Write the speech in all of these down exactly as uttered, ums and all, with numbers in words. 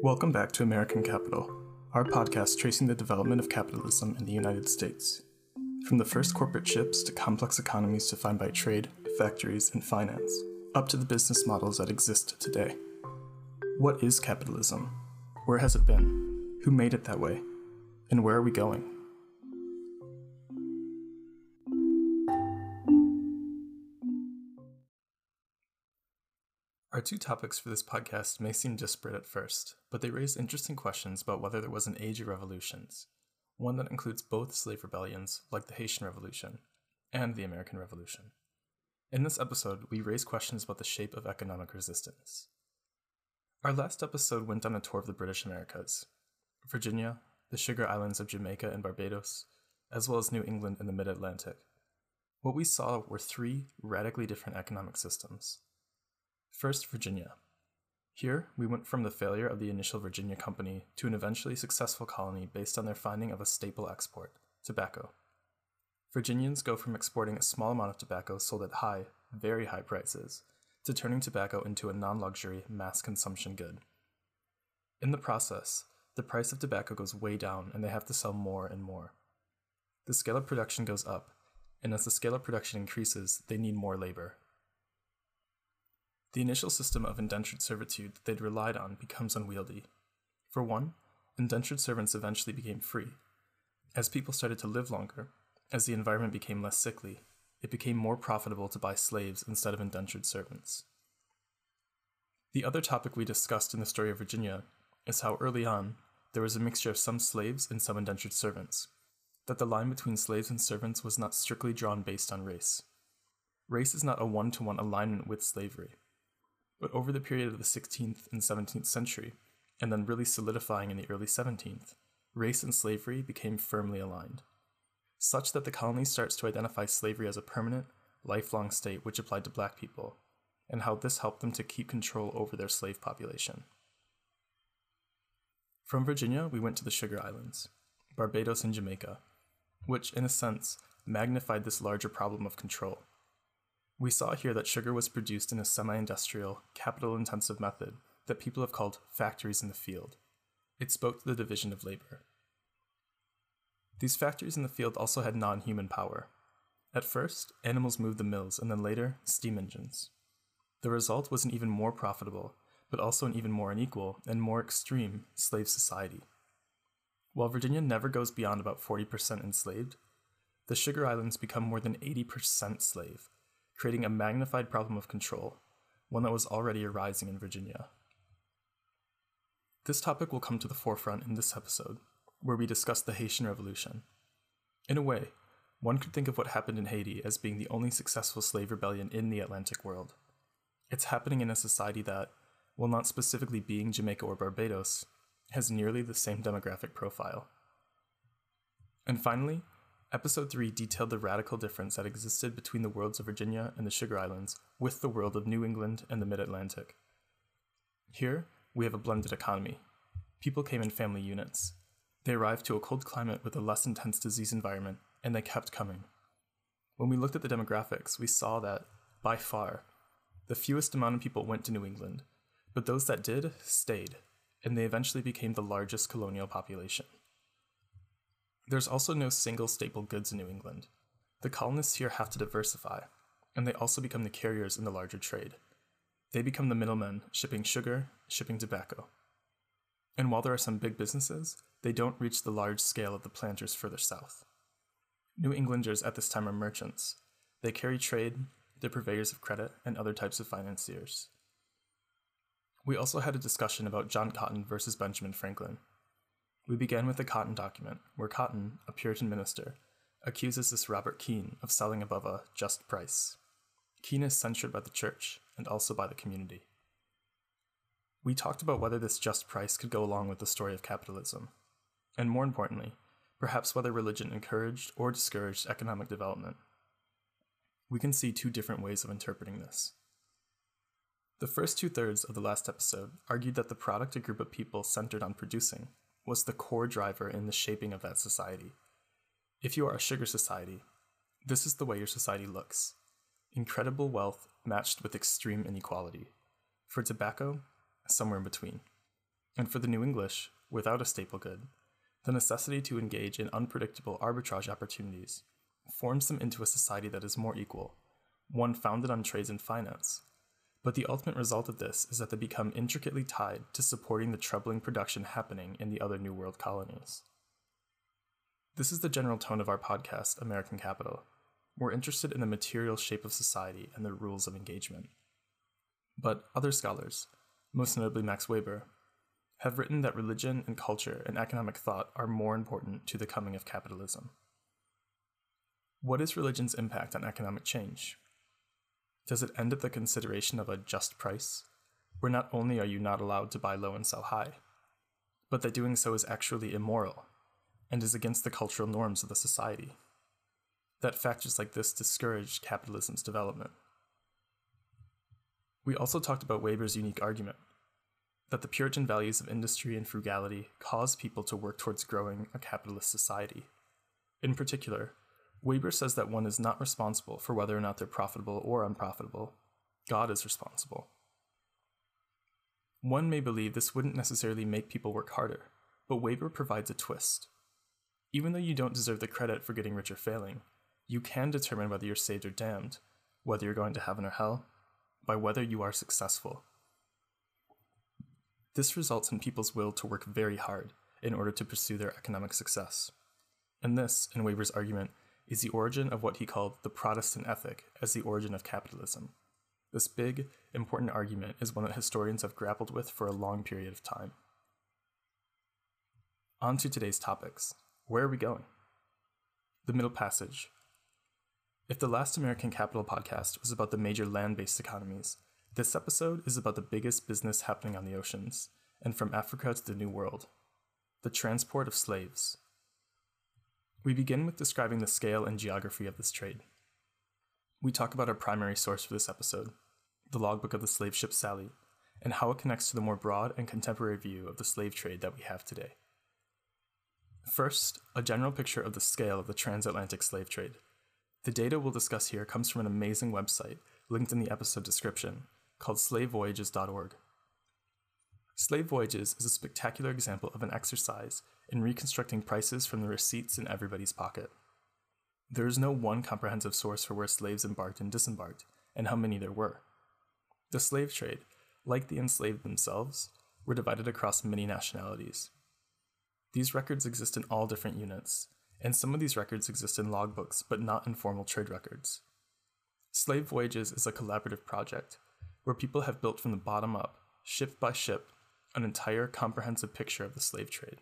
Welcome back to American Capital, our podcast tracing the development of capitalism in the United States. From the first corporate ships to complex economies defined by trade, factories, and finance, up to the business models that exist today. What is capitalism? Where has it been? Who made it that way? And where are we going? Our two topics for this podcast may seem disparate at first, but they raise interesting questions about whether there was an age of revolutions, one that includes both slave rebellions, like the Haitian Revolution, and the American Revolution. In this episode, we raise questions about the shape of economic resistance. Our last episode went on a tour of the British Americas, Virginia, the Sugar Islands of Jamaica and Barbados, as well as New England and the Mid-Atlantic. What we saw were three radically different economic systems. First, Virginia. Here, we went from the failure of the initial Virginia Company to an eventually successful colony based on their finding of a staple export, tobacco. Virginians go from exporting a small amount of tobacco sold at high, very high prices, to turning tobacco into a non-luxury, mass consumption good. In the process, the price of tobacco goes way down and they have to sell more and more. The scale of production goes up, and as the scale of production increases, they need more labor. The initial system of indentured servitude that they'd relied on becomes unwieldy. For one, indentured servants eventually became free. As people started to live longer, as the environment became less sickly, it became more profitable to buy slaves instead of indentured servants. The other topic we discussed in the story of Virginia is how early on, there was a mixture of some slaves and some indentured servants, that the line between slaves and servants was not strictly drawn based on race. Race is not a one-to-one alignment with slavery. But over the period of the sixteenth and seventeenth century, and then really solidifying in the early seventeenth, race and slavery became firmly aligned, such that the colony starts to identify slavery as a permanent, lifelong state which applied to black people, and how this helped them to keep control over their slave population. From Virginia, we went to the Sugar Islands, Barbados and Jamaica, which, in a sense, magnified this larger problem of control. We saw here that sugar was produced in a semi-industrial, capital-intensive method that people have called factories in the field. It spoke to the division of labor. These factories in the field also had non-human power. At first, animals moved the mills, and then later, steam engines. The result was an even more profitable, but also an even more unequal and more extreme slave society. While Virginia never goes beyond about forty percent enslaved, the Sugar Islands become more than eighty percent slave, creating a magnified problem of control, one that was already arising in Virginia. This topic will come to the forefront in this episode, where we discuss the Haitian Revolution. In a way, one could think of what happened in Haiti as being the only successful slave rebellion in the Atlantic world. It's happening in a society that, while not specifically being Jamaica or Barbados, has nearly the same demographic profile. And finally, Episode three detailed the radical difference that existed between the worlds of Virginia and the Sugar Islands with the world of New England and the Mid-Atlantic. Here, we have a blended economy. People came in family units. They arrived to a cold climate with a less intense disease environment, and they kept coming. When we looked at the demographics, we saw that, by far, the fewest amount of people went to New England, but those that did stayed, and they eventually became the largest colonial population. There's also no single staple goods in New England. The colonists here have to diversify, and they also become the carriers in the larger trade. They become the middlemen, shipping sugar, shipping tobacco. And while there are some big businesses, they don't reach the large scale of the planters further south. New Englanders at this time are merchants. They carry trade, they're purveyors of credit, and other types of financiers. We also had a discussion about John Cotton versus Benjamin Franklin. We began with the Cotton document, where Cotton, a Puritan minister, accuses this Robert Keene of selling above a just price. Keene is censured by the church, and also by the community. We talked about whether this just price could go along with the story of capitalism, and more importantly, perhaps whether religion encouraged or discouraged economic development. We can see two different ways of interpreting this. The first two-thirds of the last episode argued that the product a group of people centered on producing was the core driver in the shaping of that society. If you are a sugar society, this is the way your society looks. Incredible wealth matched with extreme inequality. For tobacco, somewhere in between. And for the New English, without a staple good, the necessity to engage in unpredictable arbitrage opportunities forms them into a society that is more equal, one founded on trades and finance. But the ultimate result of this is that they become intricately tied to supporting the troubling production happening in the other New World colonies. This is the general tone of our podcast, American Capital. We're interested in the material shape of society and the rules of engagement. But other scholars, most notably Max Weber, have written that religion and culture and economic thought are more important to the coming of capitalism. What is religion's impact on economic change? Does it end at the consideration of a just price, where not only are you not allowed to buy low and sell high, but that doing so is actually immoral and is against the cultural norms of the society? That factors like this discourage capitalism's development. We also talked about Weber's unique argument, that the Puritan values of industry and frugality cause people to work towards growing a capitalist society. In particular, Weber says that one is not responsible for whether or not they're profitable or unprofitable. God is responsible. One may believe this wouldn't necessarily make people work harder, but Weber provides a twist. Even though you don't deserve the credit for getting rich or failing, you can determine whether you're saved or damned, whether you're going to heaven or hell, by whether you are successful. This results in people's will to work very hard in order to pursue their economic success. And this, in Weber's argument, is the origin of what he called the Protestant ethic as the origin of capitalism. This big, important argument is one that historians have grappled with for a long period of time. On to today's topics. Where are we going? The Middle Passage. If the last American Capital podcast was about the major land-based economies, this episode is about the biggest business happening on the oceans, and from Africa to the New World, the transport of slaves. We begin with describing the scale and geography of this trade. We talk about our primary source for this episode, the logbook of the slave ship Sally, and how it connects to the more broad and contemporary view of the slave trade that we have today. First, a general picture of the scale of the transatlantic slave trade. The data we'll discuss here comes from an amazing website linked in the episode description called slave voyages dot org. Slave Voyages is a spectacular example of an exercise in reconstructing prices from the receipts in everybody's pocket. There is no one comprehensive source for where slaves embarked and disembarked, and how many there were. The slave trade, like the enslaved themselves, were divided across many nationalities. These records exist in all different units, and some of these records exist in logbooks, but not in formal trade records. Slave Voyages is a collaborative project, where people have built from the bottom up, ship by ship, an entire comprehensive picture of the slave trade.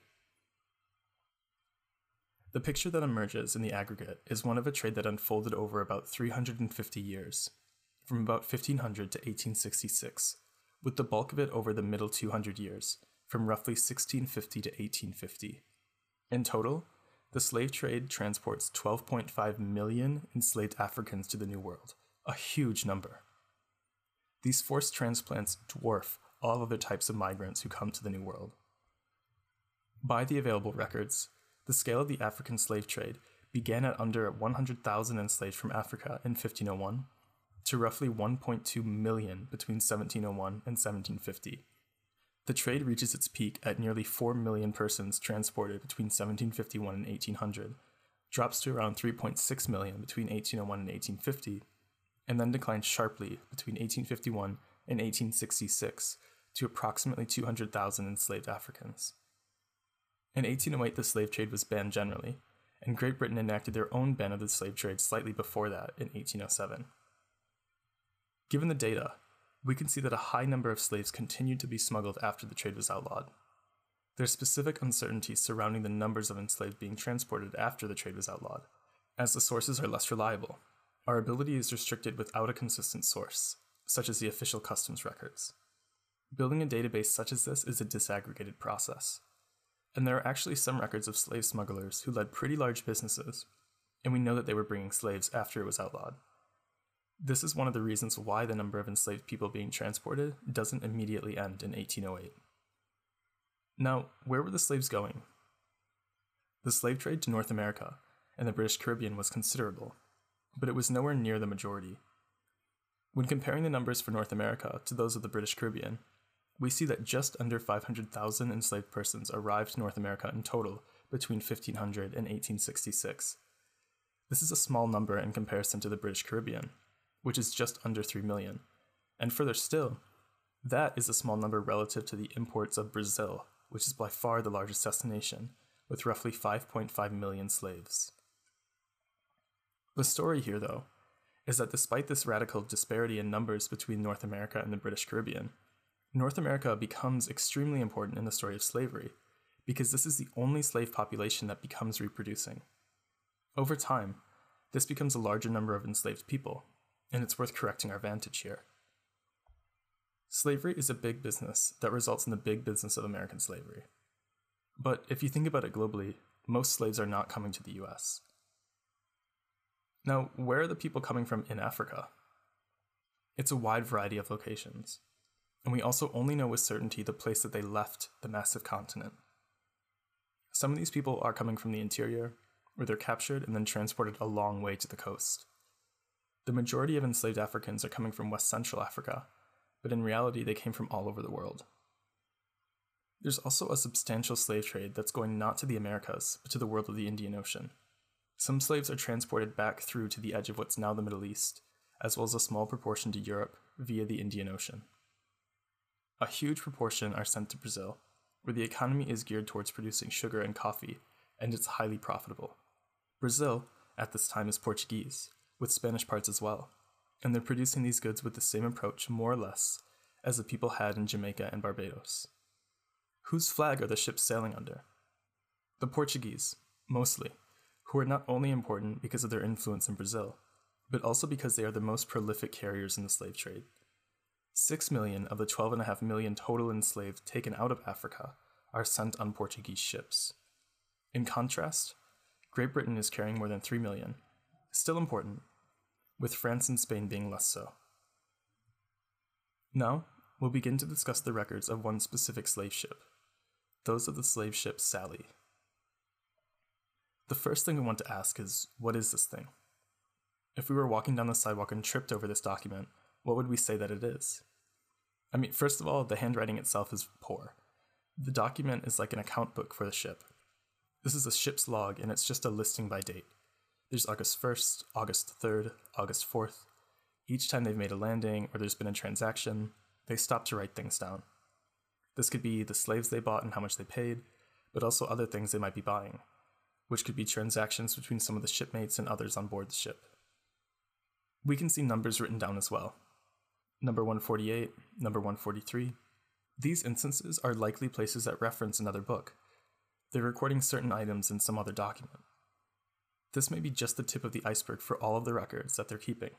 The picture that emerges in the aggregate is one of a trade that unfolded over about three hundred fifty years, from about fifteen hundred to eighteen sixty-six, with the bulk of it over the middle two hundred years, from roughly sixteen fifty to eighteen fifty. In total, the slave trade transports twelve point five million enslaved Africans to the New World, a huge number. These forced transplants dwarf all other types of migrants who come to the New World. By the available records, the scale of the African slave trade began at under one hundred thousand enslaved from Africa in fifteen oh one to roughly one point two million between seventeen oh one and seventeen fifty. The trade reaches its peak at nearly four million persons transported between seventeen fifty-one and eighteen hundred, drops to around three point six million between eighteen oh one and eighteen fifty, and then declines sharply between eighteen fifty-one and eighteen sixty-six to approximately two hundred thousand enslaved Africans. In eighteen oh eight, the slave trade was banned generally, and Great Britain enacted their own ban of the slave trade slightly before that in eighteen oh seven. Given the data, we can see that a high number of slaves continued to be smuggled after the trade was outlawed. There's specific uncertainty surrounding the numbers of enslaved being transported after the trade was outlawed, as the sources are less reliable. Our ability is restricted without a consistent source, such as the official customs records. Building a database such as this is a disaggregated process, and there are actually some records of slave smugglers who led pretty large businesses, and we know that they were bringing slaves after it was outlawed. This is one of the reasons why the number of enslaved people being transported doesn't immediately end in eighteen oh eight. Now, where were the slaves going? The slave trade to North America and the British Caribbean was considerable, but it was nowhere near the majority. When comparing the numbers for North America to those of the British Caribbean, we see that just under five hundred thousand enslaved persons arrived to North America in total between fifteen hundred and eighteen sixty-six. This is a small number in comparison to the British Caribbean, which is just under three million, and further still, that is a small number relative to the imports of Brazil, which is by far the largest destination, with roughly five point five million slaves. The story here, though, is that despite this radical disparity in numbers between North America and the British Caribbean, North America becomes extremely important in the story of slavery, because this is the only slave population that becomes reproducing. Over time, this becomes a larger number of enslaved people, and it's worth correcting our vantage here. Slavery is a big business that results in the big business of American slavery. But if you think about it globally, most slaves are not coming to the U S. Now, where are the people coming from in Africa? It's a wide variety of locations, and we also only know with certainty the place that they left the massive continent. Some of these people are coming from the interior, where they're captured and then transported a long way to the coast. The majority of enslaved Africans are coming from West Central Africa, but in reality they came from all over the world. There's also a substantial slave trade that's going not to the Americas, but to the world of the Indian Ocean. Some slaves are transported back through to the edge of what's now the Middle East, as well as a small proportion to Europe via the Indian Ocean. A huge proportion are sent to Brazil, where the economy is geared towards producing sugar and coffee, and it's highly profitable. Brazil, at this time, is Portuguese, with Spanish parts as well, and they're producing these goods with the same approach, more or less, as the people had in Jamaica and Barbados. Whose flag are the ships sailing under? The Portuguese, mostly, who are not only important because of their influence in Brazil, but also because they are the most prolific carriers in the slave trade. Six million of the twelve and a half million total enslaved taken out of Africa are sent on Portuguese ships. In contrast, Great Britain is carrying more than three million, still important, with France and Spain being less so. Now, we'll begin to discuss the records of one specific slave ship, those of the slave ship Sally. The first thing we want to ask is, what is this thing? If we were walking down the sidewalk and tripped over this document, what would we say that it is? I mean, first of all, the handwriting itself is poor. The document is like an account book for the ship. This is a ship's log, and it's just a listing by date. There's August first, August third, August fourth. Each time they've made a landing or there's been a transaction, they stop to write things down. This could be the slaves they bought and how much they paid, but also other things they might be buying, which could be transactions between some of the shipmates and others on board the ship. We can see numbers written down as well. Number one forty-eight, number one forty-three. These instances are likely places that reference another book. They're recording certain items in some other document. This may be just the tip of the iceberg for all of the records that they're keeping.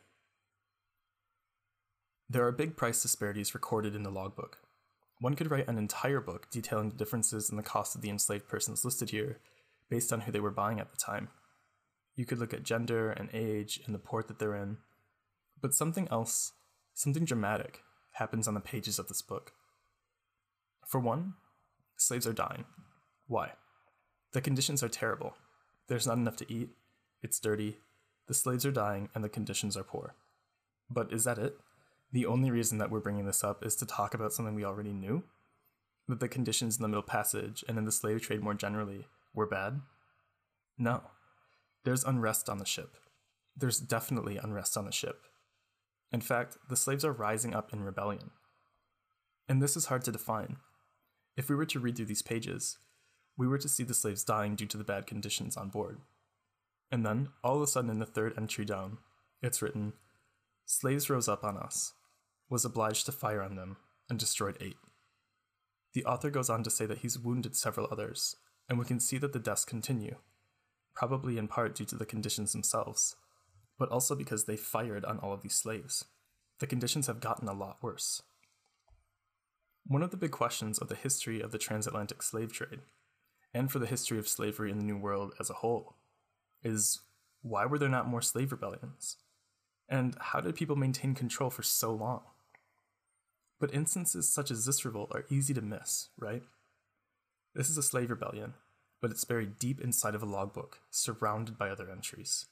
There are big price disparities recorded in the logbook. One could write an entire book detailing the differences in the cost of the enslaved persons listed here based on who they were buying at the time. You could look at gender and age and the port that they're in, but something else, something dramatic, happens on the pages of this book. For one, slaves are dying. Why? The conditions are terrible. There's not enough to eat, it's dirty, the slaves are dying, and the conditions are poor. But is that it? The only reason that we're bringing this up is to talk about something we already knew? That the conditions in the Middle Passage, and in the slave trade more generally, were bad? No. There's unrest on the ship. There's definitely unrest on the ship. In fact, the slaves are rising up in rebellion. And this is hard to define. If we were to read through these pages, we were to see the slaves dying due to the bad conditions on board. And then, all of a sudden in the third entry down, it's written, "Slaves rose up on us, was obliged to fire on them, and destroyed eight." The author goes on to say that he's wounded several others, and we can see that the deaths continue, probably in part due to the conditions themselves, but also because they fired on all of these slaves. The conditions have gotten a lot worse. One of the big questions of the history of the transatlantic slave trade, and for the history of slavery in the New World as a whole, is why were there not more slave rebellions? And how did people maintain control for so long? But instances such as this revolt are easy to miss, right? This is a slave rebellion, but it's buried deep inside of a logbook, surrounded by other entries.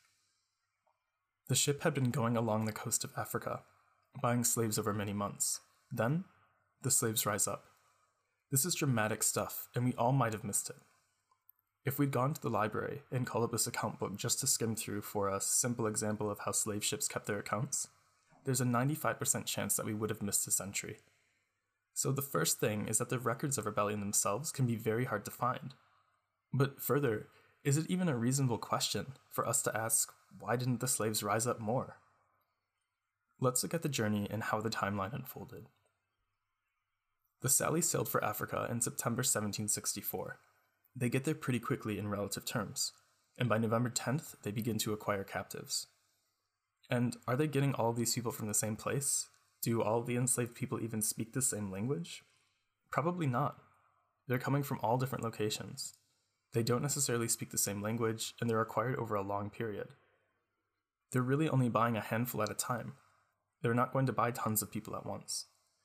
The ship had been going along the coast of Africa, buying slaves over many months. Then, The slaves rise up. This is dramatic stuff, and we all might have missed it. If we'd gone to the library and called up this account book just to skim through for a simple example of how slave ships kept their accounts, there's a ninety-five percent chance that we would have missed this entry. So the first thing is that the records of rebellion themselves can be very hard to find. But further, is it even a reasonable question for us to ask, why didn't the slaves rise up more? Let's look at the journey and how the timeline unfolded. The Sally sailed for Africa in September seventeen sixty-four. They get there pretty quickly in relative terms, and by November tenth, they begin to acquire captives. And are they getting all of these people from the same place? Do all of the enslaved people even speak the same language? Probably not. They're coming from all different locations. They don't necessarily speak the same language, and they're acquired over a long period. They're really only buying a handful at a time. They're not going to buy tons of people at once.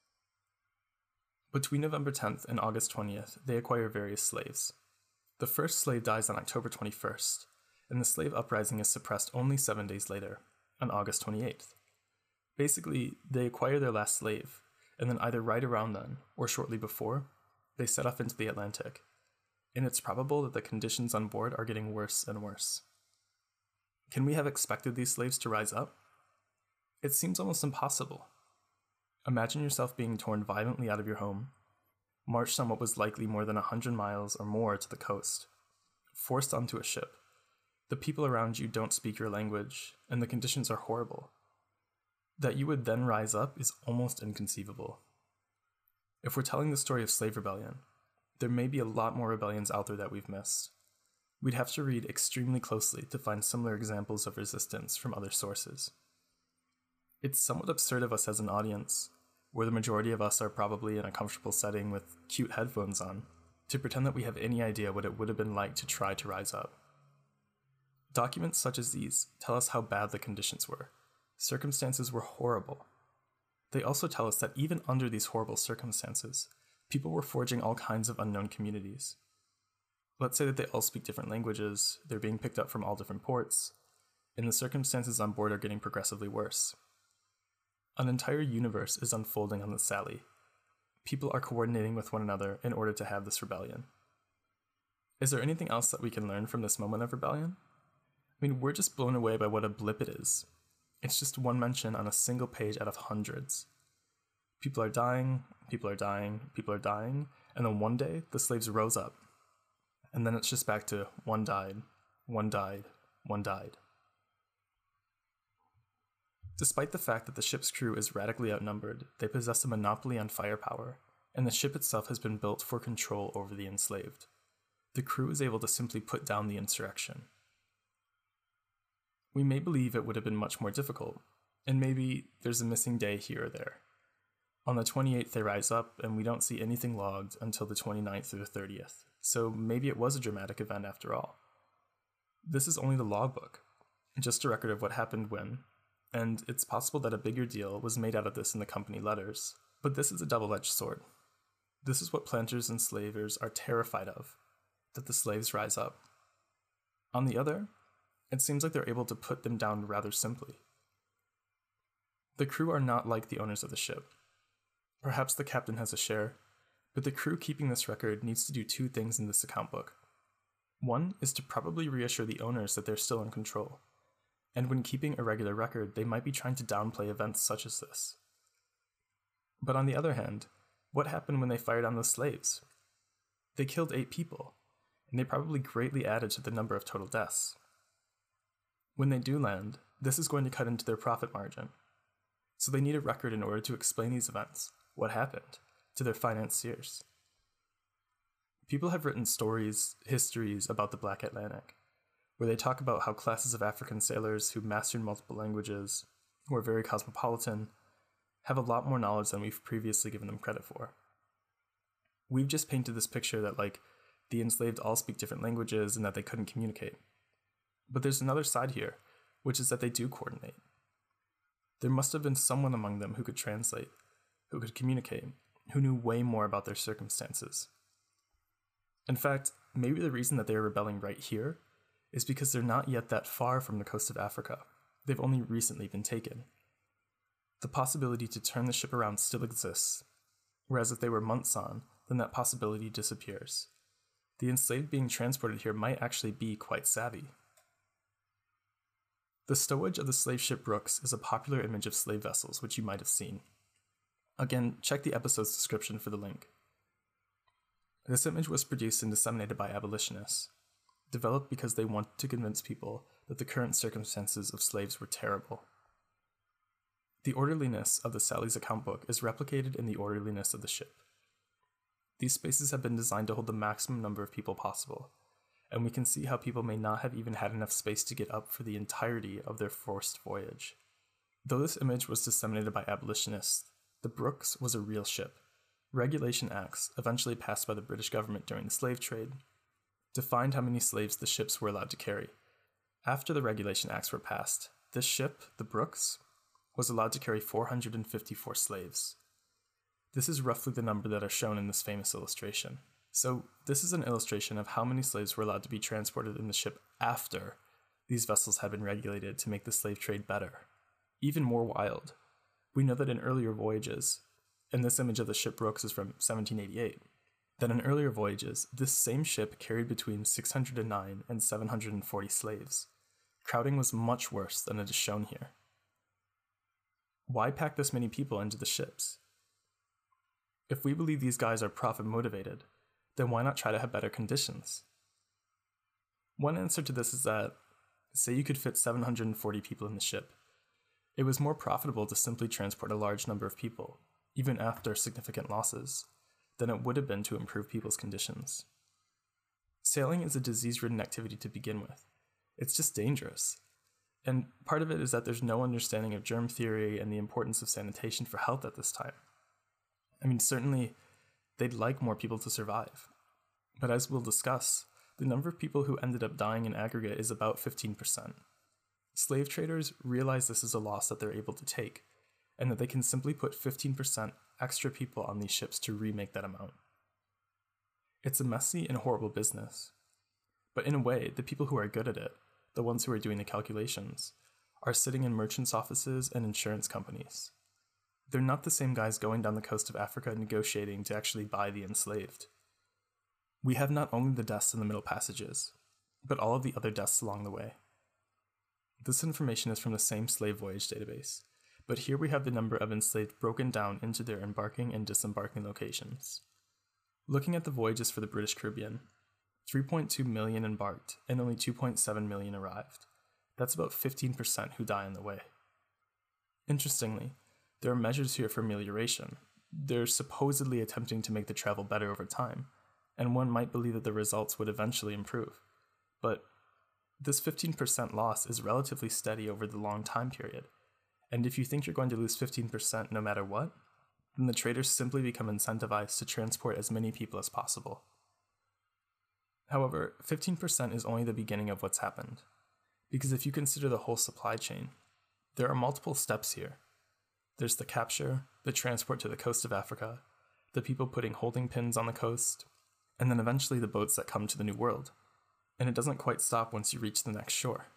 Between November tenth and August twentieth, they acquire various slaves. The first slave dies on October twenty-first, and the slave uprising is suppressed only seven days later, on August twenty-eighth. Basically, they acquire their last slave, and then either right around then, or shortly before, they set off into the Atlantic. And it's probable that the conditions on board are getting worse and worse. Can we have expected these slaves to rise up? It seems almost impossible. Imagine yourself being torn violently out of your home, marched on what was likely more than a hundred miles or more to the coast, forced onto a ship. The people around you don't speak your language, and the conditions are horrible. That you would then rise up is almost inconceivable. If we're telling the story of slave rebellion, there may be a lot more rebellions out there that we've missed. We'd have to read extremely closely to find similar examples of resistance from other sources. It's somewhat absurd of us as an audience, where the majority of us are probably in a comfortable setting with cute headphones on, to pretend that we have any idea what it would have been like to try to rise up. Documents such as these tell us how bad the conditions were. Circumstances were horrible. They also tell us that even under these horrible circumstances, people were forging all kinds of unknown communities. Let's say that they all speak different languages, they're being picked up from all different ports, and the circumstances on board are getting progressively worse. An entire universe is unfolding on the Sally. People are coordinating with one another in order to have this rebellion. Is there anything else that we can learn from this moment of rebellion? I mean, we're just blown away by what a blip it is. It's just one mention on a single page out of hundreds. People are dying, people are dying, people are dying, and then one day, the slaves rose up. And then it's just back to one died, one died, one died. Despite the fact that the ship's crew is radically outnumbered, they possess a monopoly on firepower, and the ship itself has been built for control over the enslaved. The crew is able to simply put down the insurrection. We may believe it would have been much more difficult, and maybe there's a missing day here or there. On the twenty-eighth they rise up, and we don't see anything logged until the twenty-ninth or the thirtieth, so maybe it was a dramatic event after all. This is only the logbook, just a record of what happened when, and it's possible that a bigger deal was made out of this in the company letters, but this is a double-edged sword. This is what planters and slavers are terrified of, that the slaves rise up. On the other, it seems like they're able to put them down rather simply. The crew are not like the owners of the ship. Perhaps the captain has a share, but the crew keeping this record needs to do two things in this account book. One is to probably reassure the owners that they're still in control, and when keeping a regular record, they might be trying to downplay events such as this. But on the other hand, what happened when they fired on those slaves? They killed eight people, and they probably greatly added to the number of total deaths. When they do land, this is going to cut into their profit margin. So they need a record in order to explain these events, what happened, to their financiers. People have written stories, histories about the Black Atlantic, where they talk about how classes of African sailors who mastered multiple languages, who are very cosmopolitan, have a lot more knowledge than we've previously given them credit for. We've just painted this picture that, like, the enslaved all speak different languages and that they couldn't communicate. But there's another side here, which is that they do coordinate. There must have been someone among them who could translate, who could communicate, who knew way more about their circumstances. In fact, maybe the reason that they are rebelling right here is because they're not yet that far from the coast of Africa. They've only recently been taken. The possibility to turn the ship around still exists, whereas if they were months on, then that possibility disappears. The enslaved being transported here might actually be quite savvy. The stowage of the slave ship Brooks is a popular image of slave vessels, which you might have seen. Again, check the episode's description for the link. This image was produced and disseminated by abolitionists, developed because they wanted to convince people that the current circumstances of slaves were terrible. The orderliness of the Sally's account book is replicated in the orderliness of the ship. These spaces have been designed to hold the maximum number of people possible, and we can see how people may not have even had enough space to get up for the entirety of their forced voyage. Though this image was disseminated by abolitionists, the Brooks was a real ship. Regulation Acts, eventually passed by the British government during the slave trade, defined how many slaves the ships were allowed to carry. After the Regulation Acts were passed, this ship, the Brooks, was allowed to carry four hundred fifty-four slaves. This is roughly the number that are shown in this famous illustration. So this is an illustration of how many slaves were allowed to be transported in the ship after these vessels had been regulated to make the slave trade better. Even more wild, we know that in earlier voyages, and this image of the ship Brooks is from seventeen eighty-eight, that in earlier voyages, this same ship carried between six hundred nine and seven hundred forty slaves. Crowding was much worse than it is shown here. Why pack this many people into the ships? If we believe these guys are profit motivated, then why not try to have better conditions? One answer to this is that, say you could fit seven hundred forty people in the ship, it was more profitable to simply transport a large number of people, even after significant losses, than it would have been to improve people's conditions. Sailing is a disease-ridden activity to begin with. It's just dangerous. And part of it is that there's no understanding of germ theory and the importance of sanitation for health at this time. I mean, certainly, they'd like more people to survive. But as we'll discuss, the number of people who ended up dying in aggregate is about fifteen percent. Slave traders realize this is a loss that they're able to take, and that they can simply put fifteen percent extra people on these ships to remake that amount. It's a messy and horrible business. But in a way, the people who are good at it, the ones who are doing the calculations, are sitting in merchants' offices and insurance companies. They're not the same guys going down the coast of Africa negotiating to actually buy the enslaved. We have not only the deaths in the Middle Passages, but all of the other deaths along the way. This information is from the same slave voyage database, but here we have the number of enslaved broken down into their embarking and disembarking locations. Looking at the voyages for the British Caribbean, three point two million embarked and only two point seven million arrived. That's about fifteen percent who die on the way. Interestingly, there are measures here for amelioration. They're supposedly attempting to make the travel better over time, and one might believe that the results would eventually improve. But this fifteen percent loss is relatively steady over the long time period, and if you think you're going to lose fifteen percent no matter what, then the traders simply become incentivized to transport as many people as possible. However, fifteen percent is only the beginning of what's happened, because if you consider the whole supply chain, there are multiple steps here. There's the capture, the transport to the coast of Africa, the people putting holding pins on the coast, and then eventually the boats that come to the New World. And it doesn't quite stop once you reach the next shore.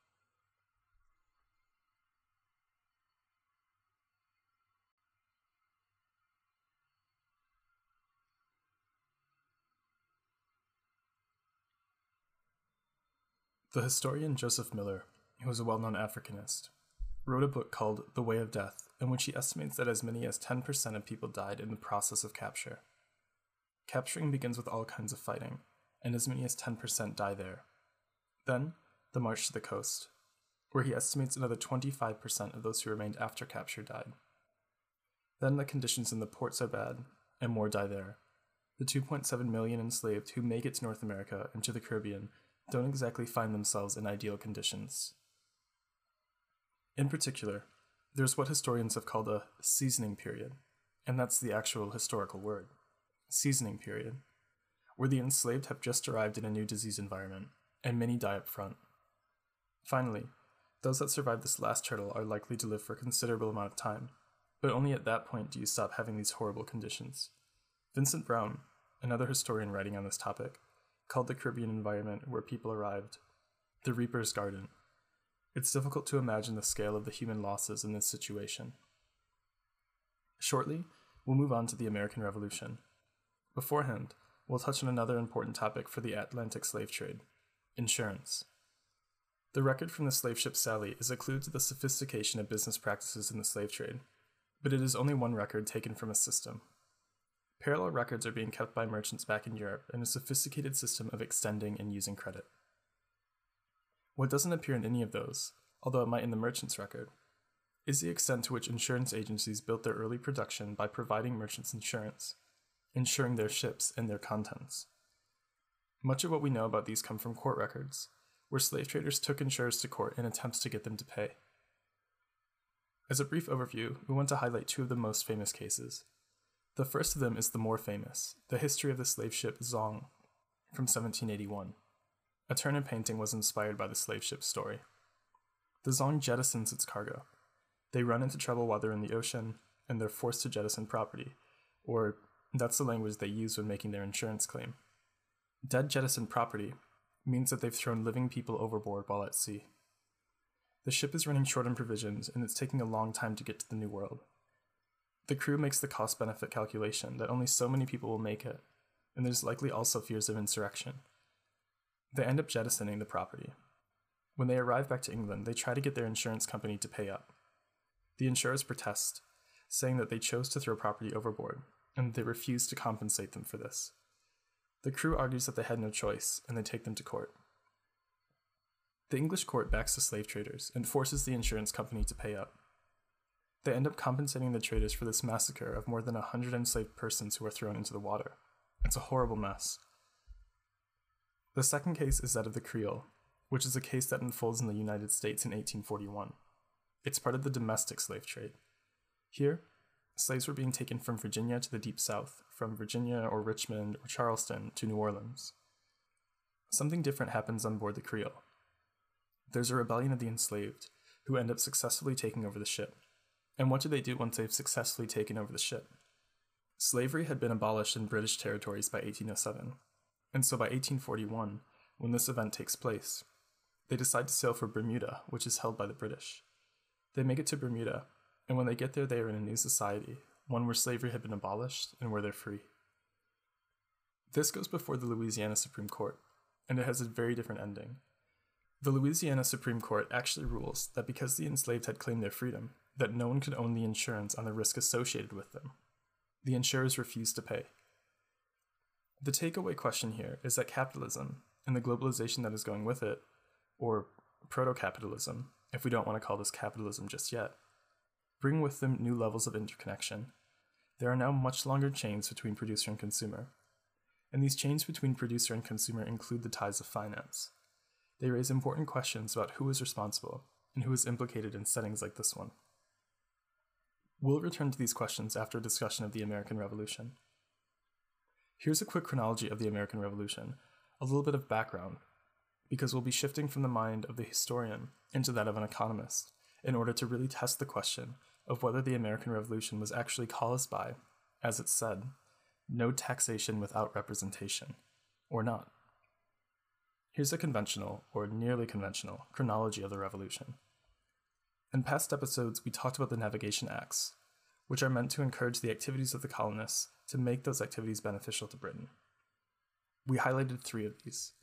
The historian Joseph Miller, who was a well-known Africanist, wrote a book called The Way of Death, in which he estimates that as many as ten percent of people died in the process of capture. Capturing begins with all kinds of fighting, and as many as ten percent die there. Then, the march to the coast, where he estimates another twenty-five percent of those who remained after capture died. Then the conditions in the ports are bad, and more die there. The two point seven million enslaved who make it to North America and to the Caribbean don't exactly find themselves in ideal conditions. In particular, there's what historians have called a seasoning period, and that's the actual historical word, seasoning period, where the enslaved have just arrived in a new disease environment, and many die up front. Finally, those that survive this last hurdle are likely to live for a considerable amount of time, but only at that point do you stop having these horrible conditions. Vincent Brown, another historian writing on this topic, called the Caribbean environment where people arrived the Reaper's Garden. It's difficult to imagine the scale of the human losses in this situation. Shortly, we'll move on to the American Revolution. Beforehand, we'll touch on another important topic for the Atlantic slave trade: insurance. The record from the slave ship Sally is a clue to the sophistication of business practices in the slave trade, but it is only one record taken from a system. Parallel records are being kept by merchants back in Europe in a sophisticated system of extending and using credit. What doesn't appear in any of those, although it might in the merchant's record, is the extent to which insurance agencies built their early production by providing merchants insurance, insuring their ships and their contents. Much of what we know about these come from court records, where slave traders took insurers to court in attempts to get them to pay. As a brief overview, we want to highlight two of the most famous cases. The first of them is the more famous, the history of the slave ship Zong from seventeen eighty-one. A Turner painting was inspired by the slave ship's story. The Zong jettisons its cargo. They run into trouble while they're in the ocean, and they're forced to jettison property, or that's the language they use when making their insurance claim. Dead jettisoned property means that they've thrown living people overboard while at sea. The ship is running short on provisions, and it's taking a long time to get to the New World. The crew makes the cost-benefit calculation that only so many people will make it, and there's likely also fears of insurrection. They end up jettisoning the property. When they arrive back to England, they try to get their insurance company to pay up. The insurers protest, saying that they chose to throw property overboard, and they refuse to compensate them for this. The crew argues that they had no choice, and they take them to court. The English court backs the slave traders and forces the insurance company to pay up. They end up compensating the traders for this massacre of more than a hundred enslaved persons who are thrown into the water. It's a horrible mess. The second case is that of the Creole, which is a case that unfolds in the United States in eighteen forty-one. It's part of the domestic slave trade. Here, slaves were being taken from Virginia to the Deep South, from Virginia or Richmond or Charleston to New Orleans. Something different happens on board the Creole. There's a rebellion of the enslaved, who end up successfully taking over the ship. And what do they do once they've successfully taken over the ship? Slavery had been abolished in British territories by eighteen oh seven, and so by eighteen forty-one, when this event takes place, they decide to sail for Bermuda, which is held by the British. They make it to Bermuda, and when they get there, they are in a new society, one where slavery had been abolished and where they're free. This goes before the Louisiana Supreme Court, and it has a very different ending. The Louisiana Supreme Court actually rules that because the enslaved had claimed their freedom, that no one could own the insurance on the risk associated with them. The insurers refused to pay. The takeaway question here is that capitalism, and the globalization that is going with it, or proto-capitalism, if we don't want to call this capitalism just yet, bring with them new levels of interconnection. There are now much longer chains between producer and consumer, and these chains between producer and consumer include the ties of finance. They raise important questions about who is responsible and who is implicated in settings like this one. We'll return to these questions after a discussion of the American Revolution. Here's a quick chronology of the American Revolution, a little bit of background, because we'll be shifting from the mind of the historian into that of an economist in order to really test the question of whether the American Revolution was actually caused by, as it said, no taxation without representation, or not. Here's a conventional, or nearly conventional, chronology of the Revolution. In past episodes, we talked about the Navigation Acts, which are meant to encourage the activities of the colonists to make those activities beneficial to Britain. We highlighted three of these.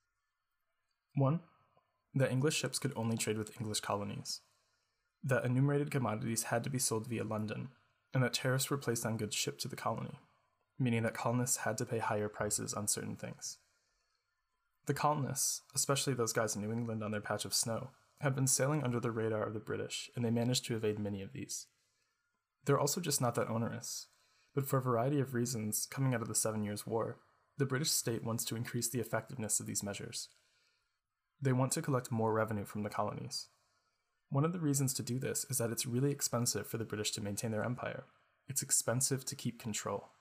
One, that English ships could only trade with English colonies, that enumerated commodities had to be sold via London, and that tariffs were placed on goods shipped to the colony, meaning that colonists had to pay higher prices on certain things. The colonists, especially those guys in New England on their patch of snow, have been sailing under the radar of the British, and they managed to evade many of these. They're also just not that onerous, but for a variety of reasons coming out of the Seven Years' War, the British state wants to increase the effectiveness of these measures. They want to collect more revenue from the colonies. One of the reasons to do this is that it's really expensive for the British to maintain their empire. It's expensive to keep control.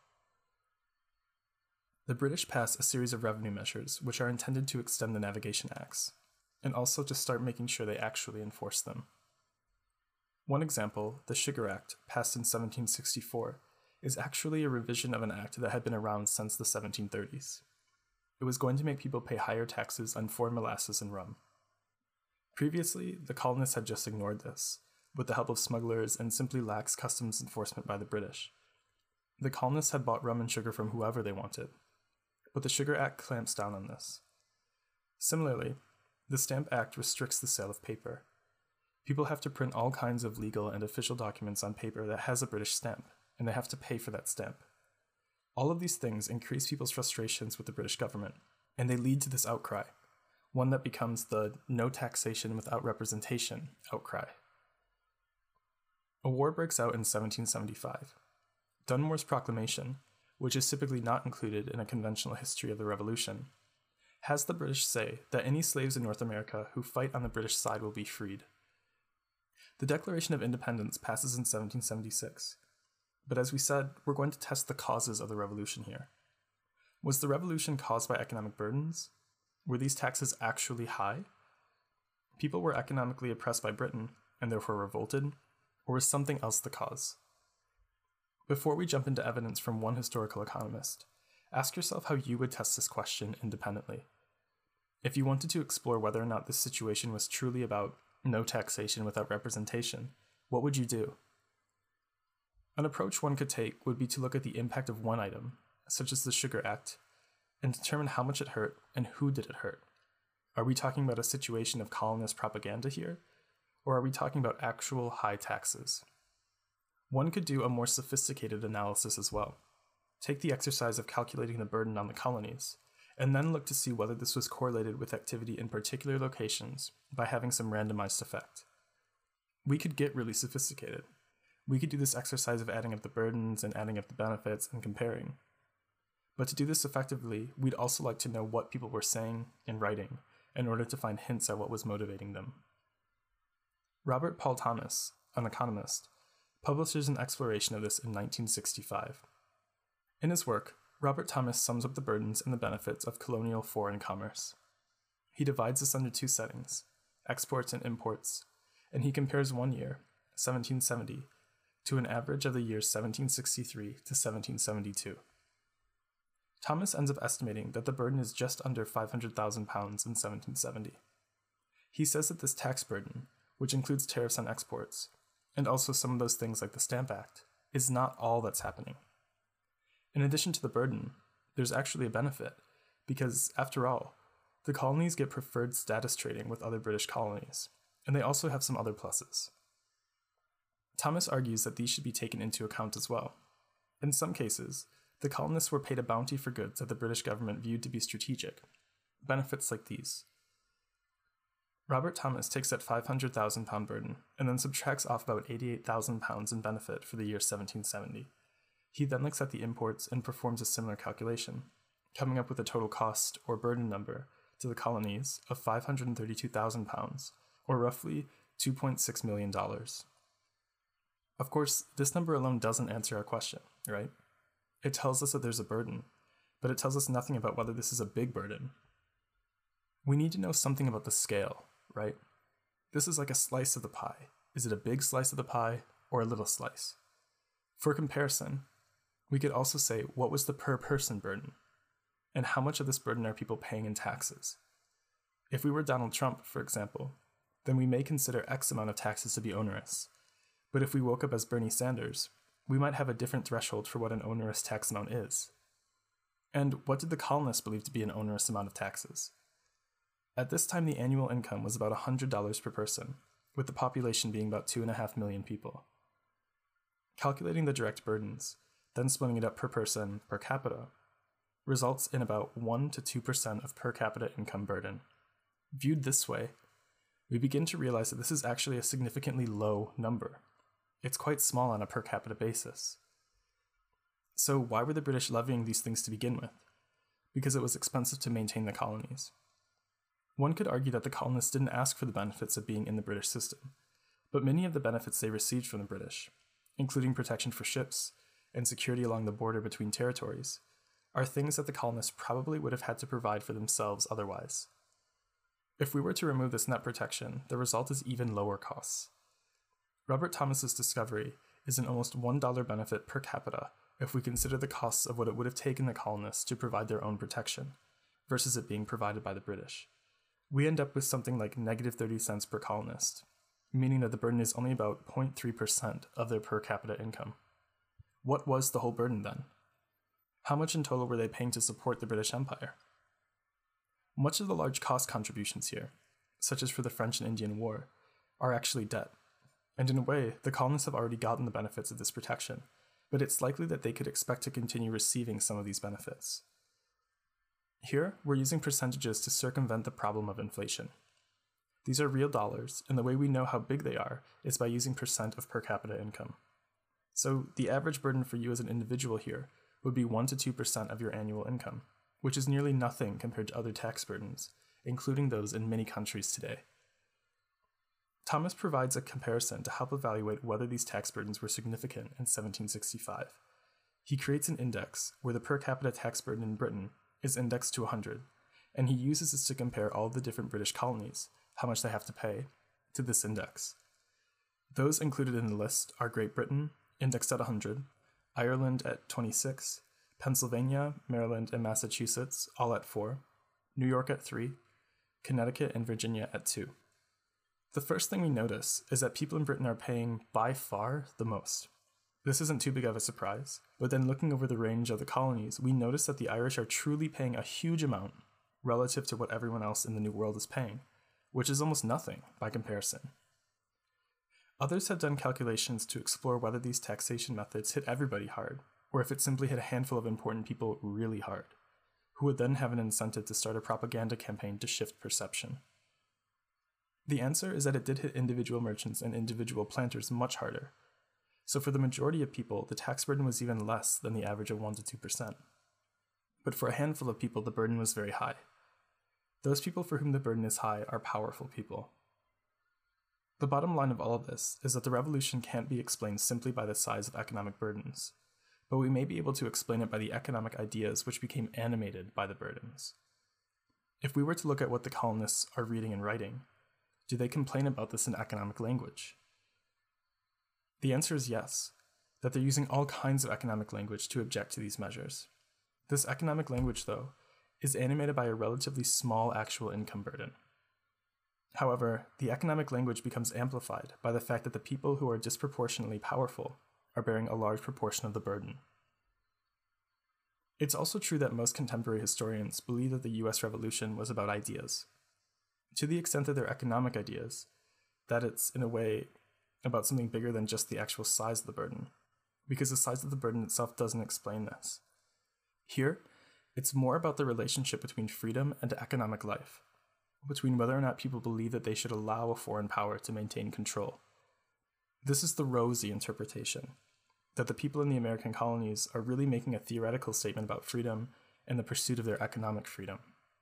The British pass a series of revenue measures which are intended to extend the Navigation Acts, and also to start making sure they actually enforce them. One example, the Sugar Act, passed in seventeen sixty-four, is actually a revision of an act that had been around since the seventeen thirties. It was going to make people pay higher taxes on foreign molasses and rum. Previously, the colonists had just ignored this, with the help of smugglers and simply lax customs enforcement by the British. The colonists had bought rum and sugar from whoever they wanted, but the Sugar Act clamps down on this. Similarly, the Stamp Act restricts the sale of paper. People have to print all kinds of legal and official documents on paper that has a British stamp, and they have to pay for that stamp. All of these things increase people's frustrations with the British government, and they lead to this outcry, one that becomes the no taxation without representation outcry. A war breaks out in seventeen seventy-five. Dunmore's proclamation, which is typically not included in a conventional history of the Revolution, has the British say that any slaves in North America who fight on the British side will be freed. The Declaration of Independence passes in seventeen seventy-six, but as we said, we're going to test the causes of the Revolution here. Was the Revolution caused by economic burdens? Were these taxes actually high? People were economically oppressed by Britain, and therefore revolted, or was something else the cause? Before we jump into evidence from one historical economist, ask yourself how you would test this question independently. If you wanted to explore whether or not this situation was truly about no taxation without representation, what would you do? An approach one could take would be to look at the impact of one item, such as the Sugar Act, and determine how much it hurt and who did it hurt. Are we talking about a situation of colonist propaganda here, or are we talking about actual high taxes? One could do a more sophisticated analysis as well. Take the exercise of calculating the burden on the colonies, and then look to see whether this was correlated with activity in particular locations by having some randomized effect. We could get really sophisticated. We could do this exercise of adding up the burdens and adding up the benefits and comparing. But to do this effectively, we'd also like to know what people were saying and writing in order to find hints at what was motivating them. Robert Paul Thomas, an economist, publishes an exploration of this in nineteen sixty-five. In his work, Robert Thomas sums up the burdens and the benefits of colonial foreign commerce. He divides this under two settings, exports and imports, and he compares one year, seventeen seventy, to an average of the years seventeen sixty-three to seventeen seventy-two. Thomas ends up estimating that the burden is just under five hundred thousand pounds in seventeen seventy. He says that this tax burden, which includes tariffs on exports, and also some of those things like the Stamp Act, is not all that's happening. In addition to the burden, there's actually a benefit, because, after all, the colonies get preferred status trading with other British colonies, and they also have some other pluses. Thomas argues that these should be taken into account as well. In some cases, the colonists were paid a bounty for goods that the British government viewed to be strategic, benefits like these. Robert Thomas takes that five hundred thousand pound burden and then subtracts off about eighty-eight thousand pounds in benefit for the year seventeen seventy. He then looks at the imports and performs a similar calculation, coming up with a total cost or burden number to the colonies of five hundred thirty-two thousand pounds, or roughly two point six million dollars. Of course, this number alone doesn't answer our question, right? It tells us that there's a burden, but it tells us nothing about whether this is a big burden. We need to know something about the scale, right? This is like a slice of the pie. Is it a big slice of the pie or a little slice? For comparison, we could also say what was the per person burden, and how much of this burden are people paying in taxes? If we were Donald Trump, for example, then we may consider X amount of taxes to be onerous. But if we woke up as Bernie Sanders, we might have a different threshold for what an onerous tax amount is. And what did the colonists believe to be an onerous amount of taxes? At this time, the annual income was about one hundred dollars per person, with the population being about two point five million people. Calculating the direct burdens, then splitting it up per person per capita, results in about one to two percent of per capita income burden. Viewed this way, we begin to realize that this is actually a significantly low number. It's quite small on a per capita basis. So why were the British levying these things to begin with? Because it was expensive to maintain the colonies. One could argue that the colonists didn't ask for the benefits of being in the British system, but many of the benefits they received from the British, including protection for ships and security along the border between territories, are things that the colonists probably would have had to provide for themselves otherwise. If we were to remove this net protection, the result is even lower costs. Robert Thomas's discovery is an almost one dollar benefit per capita if we consider the costs of what it would have taken the colonists to provide their own protection, versus it being provided by the British. We end up with something like negative thirty cents per colonist, meaning that the burden is only about zero point three percent of their per capita income. What was the whole burden then? How much in total were they paying to support the British Empire? Much of the large cost contributions here, such as for the French and Indian War, are actually debt. And in a way, the colonists have already gotten the benefits of this protection, but it's likely that they could expect to continue receiving some of these benefits. Here, we're using percentages to circumvent the problem of inflation. These are real dollars, and the way we know how big they are is by using percent of per capita income. So the average burden for you as an individual here would be one to two percent of your annual income, which is nearly nothing compared to other tax burdens, including those in many countries today. Thomas provides a comparison to help evaluate whether these tax burdens were significant in seventeen sixty-five. He creates an index where the per capita tax burden in Britain is indexed to one hundred, and he uses this to compare all the different British colonies, how much they have to pay, to this index. Those included in the list are Great Britain, indexed at one hundred, Ireland at twenty-six, Pennsylvania, Maryland, and Massachusetts, all at four, New York at three, Connecticut and Virginia at two. The first thing we notice is that people in Britain are paying, by far, the most. This isn't too big of a surprise, but then looking over the range of the colonies, we notice that the Irish are truly paying a huge amount relative to what everyone else in the New World is paying, which is almost nothing by comparison. Others have done calculations to explore whether these taxation methods hit everybody hard, or if it simply hit a handful of important people really hard, who would then have an incentive to start a propaganda campaign to shift perception. The answer is that it did hit individual merchants and individual planters much harder. So for the majority of people, the tax burden was even less than the average of one to two percent. But for a handful of people, the burden was very high. Those people for whom the burden is high are powerful people. The bottom line of all of this is that the revolution can't be explained simply by the size of economic burdens, but we may be able to explain it by the economic ideas which became animated by the burdens. If we were to look at what the colonists are reading and writing, do they complain about this in economic language? The answer is yes, that they're using all kinds of economic language to object to these measures. This economic language, though, is animated by a relatively small actual income burden. However, the economic language becomes amplified by the fact that the people who are disproportionately powerful are bearing a large proportion of the burden. It's also true that most contemporary historians believe that the U S Revolution was about ideas. To the extent that they're economic ideas, that it's, in a way, about something bigger than just the actual size of the burden, because the size of the burden itself doesn't explain this. Here, it's more about the relationship between freedom and economic life, between whether or not people believe that they should allow a foreign power to maintain control. This is the rosy interpretation, that the people in the American colonies are really making a theoretical statement about freedom and the pursuit of their economic freedom.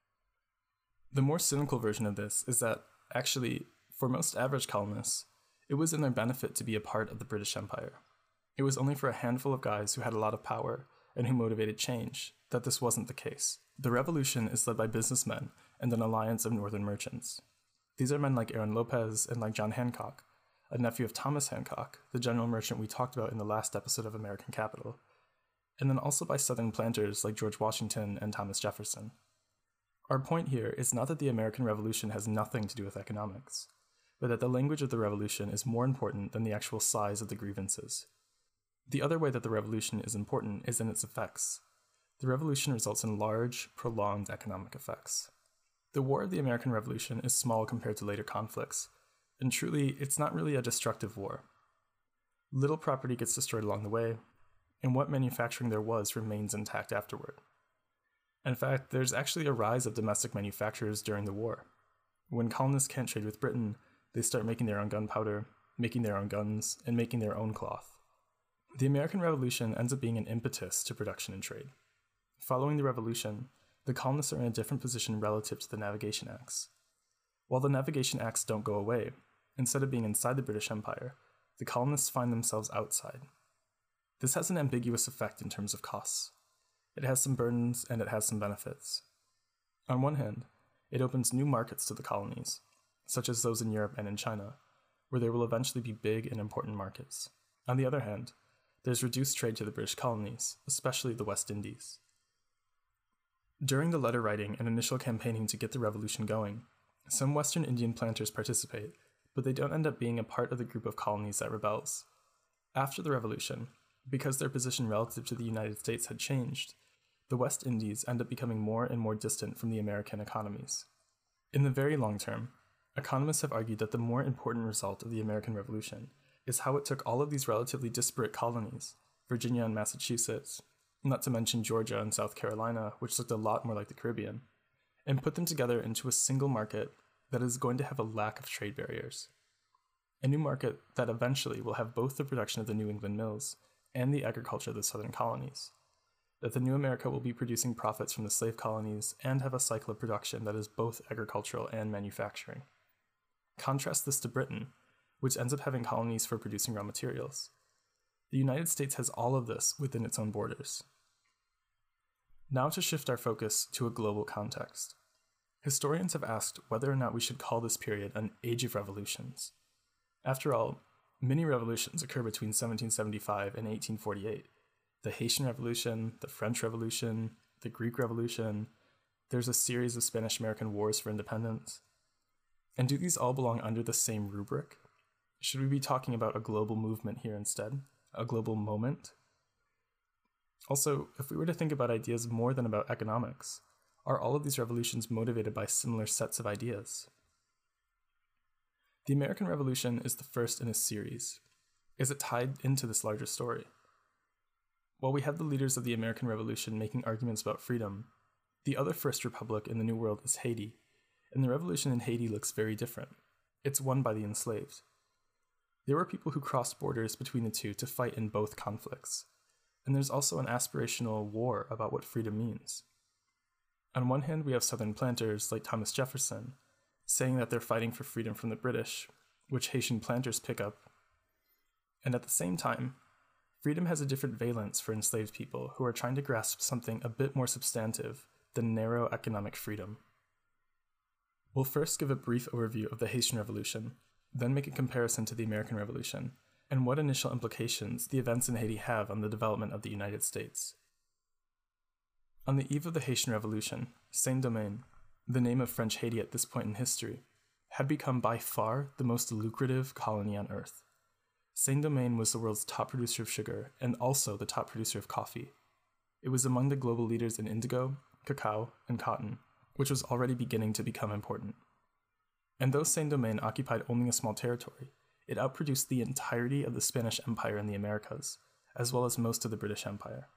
The more cynical version of this is that, actually, for most average colonists, it was in their benefit to be a part of the British Empire. It was only for a handful of guys who had a lot of power and who motivated change that this wasn't the case. The revolution is led by businessmen and an alliance of northern merchants. These are men like Aaron Lopez and like John Hancock, a nephew of Thomas Hancock, the general merchant we talked about in the last episode of American Capital, and then also by southern planters like George Washington and Thomas Jefferson. Our point here is not that the American Revolution has nothing to do with economics, but that the language of the revolution is more important than the actual size of the grievances. The other way that the revolution is important is in its effects. The revolution results in large, prolonged economic effects. The War of the American Revolution is small compared to later conflicts, and truly, it's not really a destructive war. Little property gets destroyed along the way, and what manufacturing there was remains intact afterward. In fact, there's actually a rise of domestic manufacturers during the war. When colonists can't trade with Britain, they start making their own gunpowder, making their own guns, and making their own cloth. The American Revolution ends up being an impetus to production and trade. Following the Revolution, the colonists are in a different position relative to the Navigation Acts. While the Navigation Acts don't go away, instead of being inside the British Empire, the colonists find themselves outside. This has an ambiguous effect in terms of costs. It has some burdens and it has some benefits. On one hand, it opens new markets to the colonies, such as those in Europe and in China, where there will eventually be big and important markets. On the other hand, there's reduced trade to the British colonies, especially the West Indies. During the letter writing and initial campaigning to get the revolution going, some Western Indian planters participate, but they don't end up being a part of the group of colonies that rebels. After the revolution, Because their position relative to the United States had changed, the West Indies end up becoming more and more distant from the American economies. In the very long term, economists have argued that the more important result of the American Revolution is how it took all of these relatively disparate colonies, Virginia and Massachusetts, not to mention Georgia and South Carolina, which looked a lot more like the Caribbean, and put them together into a single market that is going to have a lack of trade barriers. A new market that eventually will have both the production of the New England mills and the agriculture of the southern colonies. That the new America will be producing profits from the slave colonies and have a cycle of production that is both agricultural and manufacturing. Contrast this to Britain, which ends up having colonies for producing raw materials. The United States has all of this within its own borders. Now to shift our focus to a global context. Historians have asked whether or not we should call this period an age of revolutions. After all, many revolutions occur between seventeen seventy-five and eighteen forty-eight. The Haitian Revolution, the French Revolution, the Greek Revolution, there's a series of Spanish-American wars for independence. And do these all belong under the same rubric? Should we be talking about a global movement here instead? A global moment? Also, if we were to think about ideas more than about economics, are all of these revolutions motivated by similar sets of ideas? The American Revolution is the first in a series. Is it tied into this larger story? While we have the leaders of the American Revolution making arguments about freedom, the other first republic in the New World is Haiti, and the revolution in Haiti looks very different. It's won by the enslaved. There were people who crossed borders between the two to fight in both conflicts, and there's also an aspirational war about what freedom means. On one hand, we have Southern planters like Thomas Jefferson saying that they're fighting for freedom from the British, which Haitian planters pick up. And at the same time, freedom has a different valence for enslaved people who are trying to grasp something a bit more substantive than narrow economic freedom. We'll first give a brief overview of the Haitian Revolution, then make a comparison to the American Revolution, and what initial implications the events in Haiti have on the development of the United States. On the eve of the Haitian Revolution, Saint-Domingue, the name of French Haiti at this point in history, had become by far the most lucrative colony on Earth. Saint-Domingue was the world's top producer of sugar and also the top producer of coffee. It was among the global leaders in indigo, cacao, and cotton, which was already beginning to become important. And though Saint-Domingue occupied only a small territory, it outproduced the entirety of the Spanish Empire in the Americas, as well as most of the British Empire.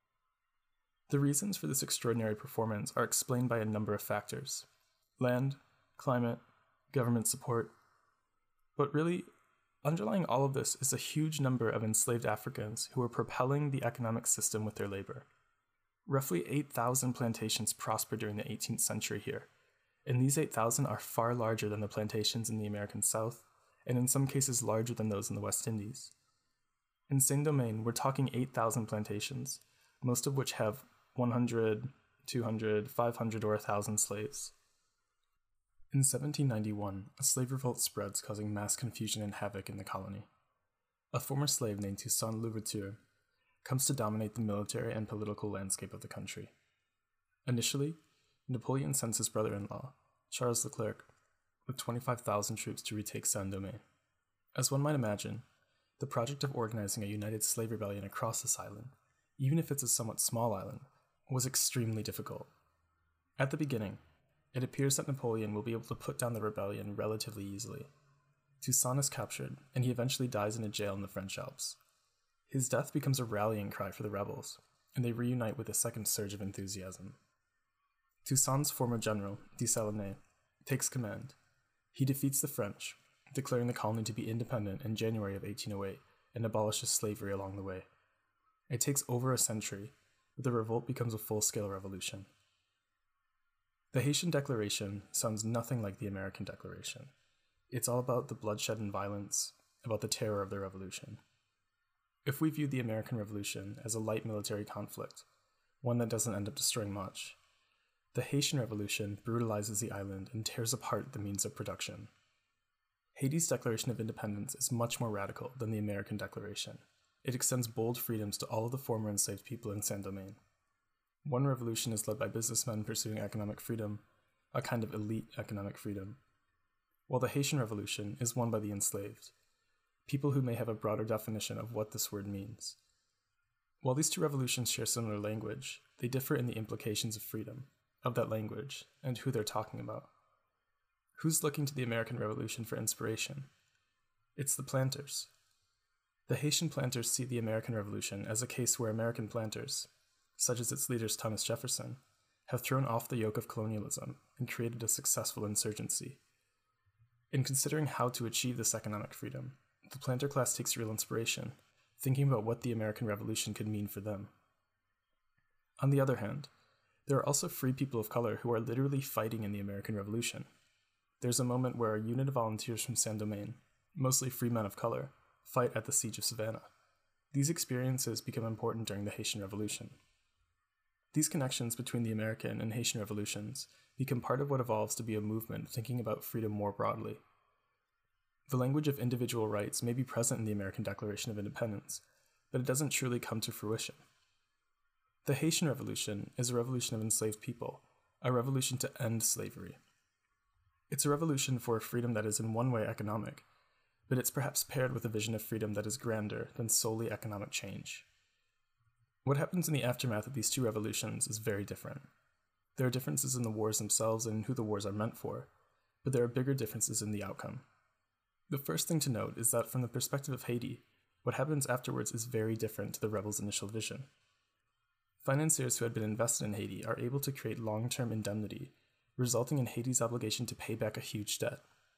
The reasons for this extraordinary performance are explained by a number of factors: land, climate, government support. But really, underlying all of this is a huge number of enslaved Africans who were propelling the economic system with their labor. Roughly eight thousand plantations prospered during the eighteenth century here, and these eight thousand are far larger than the plantations in the American South, and in some cases larger than those in the West Indies. In Saint-Domingue, we're talking eight thousand plantations, most of which have one hundred, two hundred, five hundred, or one thousand slaves. In seventeen ninety-one, a slave revolt spreads, causing mass confusion and havoc in the colony. A former slave named Toussaint Louverture comes to dominate the military and political landscape of the country. Initially, Napoleon sends his brother-in-law, Charles Leclerc, with twenty-five thousand troops to retake Saint-Domingue. As one might imagine, the project of organizing a united slave rebellion across this island, even if it's a somewhat small island, was extremely difficult. At the beginning, it appears that Napoleon will be able to put down the rebellion relatively easily. Toussaint is captured, and he eventually dies in a jail in the French Alps. His death becomes a rallying cry for the rebels, and they reunite with a second surge of enthusiasm. Toussaint's former general, Dessalines, takes command. He defeats the French, declaring the colony to be independent in January of eighteen oh eight, and abolishes slavery along the way. It takes over a century, but the revolt becomes a full-scale revolution. The Haitian Declaration sounds nothing like the American Declaration. It's all about the bloodshed and violence, about the terror of the revolution. If we view the American Revolution as a light military conflict, one that doesn't end up destroying much, the Haitian Revolution brutalizes the island and tears apart the means of production. Haiti's Declaration of Independence is much more radical than the American Declaration. It extends bold freedoms to all of the former enslaved people in Saint-Domingue. One revolution is led by businessmen pursuing economic freedom, a kind of elite economic freedom, while the Haitian Revolution is won by the enslaved, people who may have a broader definition of what this word means. While these two revolutions share similar language, they differ in the implications of freedom, of that language, and who they're talking about. Who's looking to the American Revolution for inspiration? It's the planters. The Haitian planters see the American Revolution as a case where American planters, such as its leaders Thomas Jefferson, have thrown off the yoke of colonialism and created a successful insurgency. In considering how to achieve this economic freedom, the planter class takes real inspiration, thinking about what the American Revolution could mean for them. On the other hand, there are also free people of color who are literally fighting in the American Revolution. There's a moment where a unit of volunteers from Saint-Domingue, mostly free men of color, fight at the Siege of Savannah. These experiences become important during the Haitian Revolution. These connections between the American and Haitian revolutions become part of what evolves to be a movement thinking about freedom more broadly. The language of individual rights may be present in the American Declaration of Independence, but it doesn't truly come to fruition. The Haitian Revolution is a revolution of enslaved people, a revolution to end slavery. It's a revolution for a freedom that is in one way economic, but it's perhaps paired with a vision of freedom that is grander than solely economic change. What happens in the aftermath of these two revolutions is very different. There are differences in the wars themselves and in who the wars are meant for, but there are bigger differences in the outcome. The first thing to note is that from the perspective of Haiti, what happens afterwards is very different to the rebels' initial vision. Financiers who had been invested in Haiti are able to create long-term indemnity, resulting in Haiti's obligation to pay back a huge debt.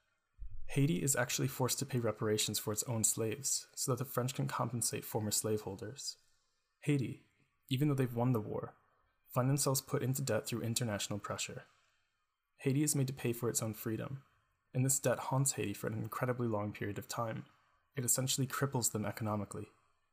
Haiti is actually forced to pay reparations for its own slaves, so that the French can compensate former slaveholders. Haiti, even though they've won the war, find themselves put into debt through international pressure. Haiti is made to pay for its own freedom, and this debt haunts Haiti for an incredibly long period of time. It essentially cripples them economically.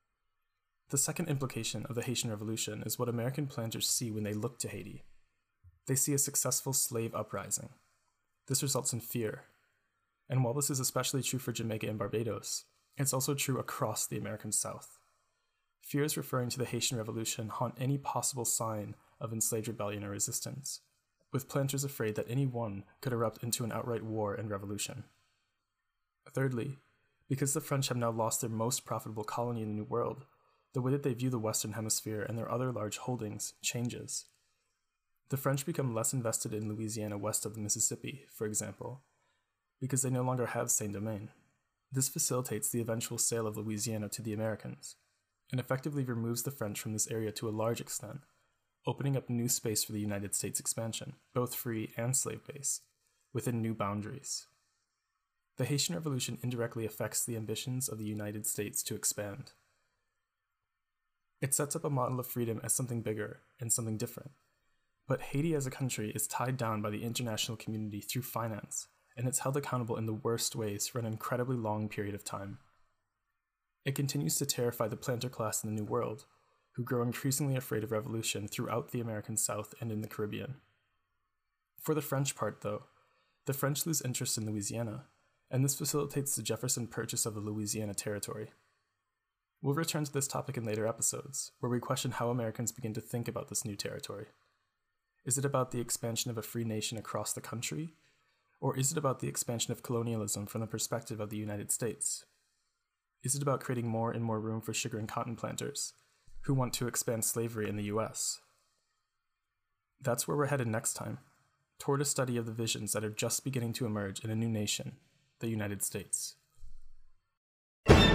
The second implication of the Haitian Revolution is what American planters see when they look to Haiti. They see a successful slave uprising. This results in fear. And while this is especially true for Jamaica and Barbados, it's also true across the American South. Fears referring to the Haitian Revolution haunt any possible sign of enslaved rebellion or resistance, with planters afraid that any one could erupt into an outright war and revolution. Thirdly, because the French have now lost their most profitable colony in the New World, the way that they view the Western Hemisphere and their other large holdings changes. The French become less invested in Louisiana west of the Mississippi, for example, because they no longer have Saint-Domingue. This facilitates the eventual sale of Louisiana to the Americans, and effectively removes the French from this area to a large extent, opening up new space for the United States expansion, both free and slave-based, within new boundaries. The Haitian Revolution indirectly affects the ambitions of the United States to expand. It sets up a model of freedom as something bigger and something different, but Haiti as a country is tied down by the international community through finance, and it's held accountable in the worst ways for an incredibly long period of time. It continues to terrify the planter class in the New World, who grow increasingly afraid of revolution throughout the American South and in the Caribbean. For the French part, though, the French lose interest in Louisiana, and this facilitates the Jefferson purchase of the Louisiana Territory. We'll return to this topic in later episodes, where we question how Americans begin to think about this new territory. Is it about the expansion of a free nation across the country, or is it about the expansion of colonialism from the perspective of the United States? Is it about creating more and more room for sugar and cotton planters, who want to expand slavery in the U S? That's where we're headed next time, toward a study of the visions that are just beginning to emerge in a new nation, the United States.